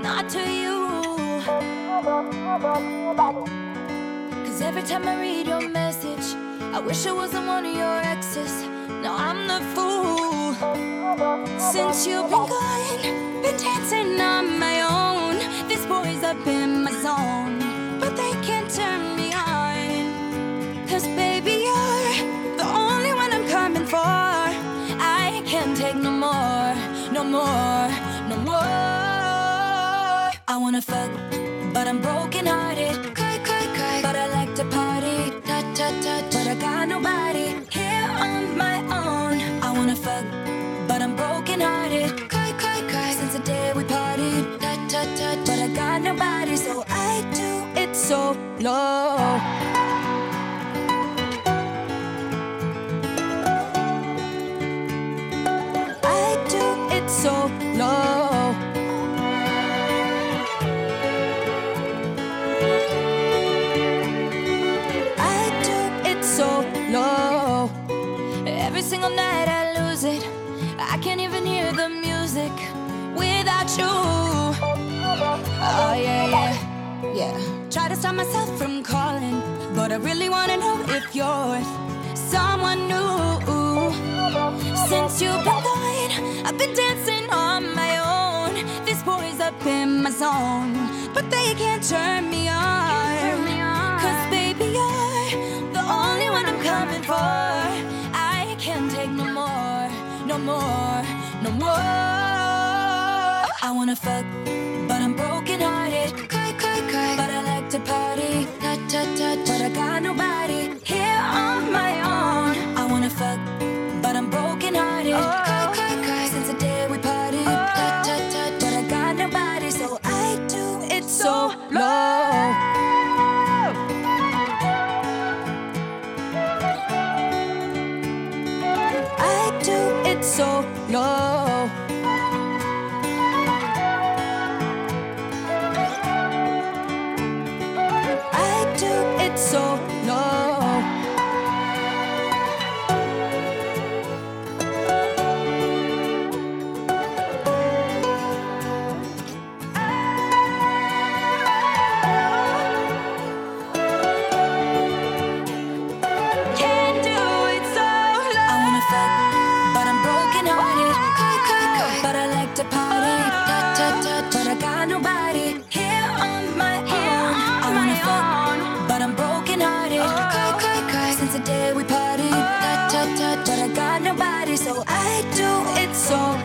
not to you. 'Cause every time I read your message, I wish I wasn't one of your exes. Now I'm the fool. Since you've been gone, been dancing on my own. This boy's up in my zone, but they can't turn me on. 'Cause baby, you're the only one I'm coming for. I can't take no more, no more, no more. I wanna fuck, but I'm broken hearted. Cry, cry, cry, but I like to party. Touch, touch, touch, but I got nobody here on my own. I wanna fuck, but I'm broken hearted. Cry, cry, cry, since the day we partied. Touch, touch, touch, but I got nobody, so I do it so low. So low. I do it so low. Every single night I lose it. I can't even hear the music without you. Oh yeah, yeah, yeah. Try to stop myself from calling, but I really wanna know if you're someone new. Since you've been gone, I've been dancing on my own. This boy's up in my zone, but they can't turn me on. 'Cause baby, you're the only one I'm coming for. I can't take no more, no more, no more. I wanna fuck, but I'm broken hearted. Cry, cry, cry, but I like to party. Touch, touch, touch, but I got nobody here on my own. I wanna fuck, but I'm broken hearted. Cry, cry, cry, since the day we partied. Touch, touch, touch, but I got nobody, so I do it so low. I do it so low. I do it so low. To party, touch, touch, touch, but I got nobody here on my own. I wanna fuck, but I'm broken hearted. Cry, cry, cry, since the day we partied. Touch, touch, touch, but I got nobody, so I do it so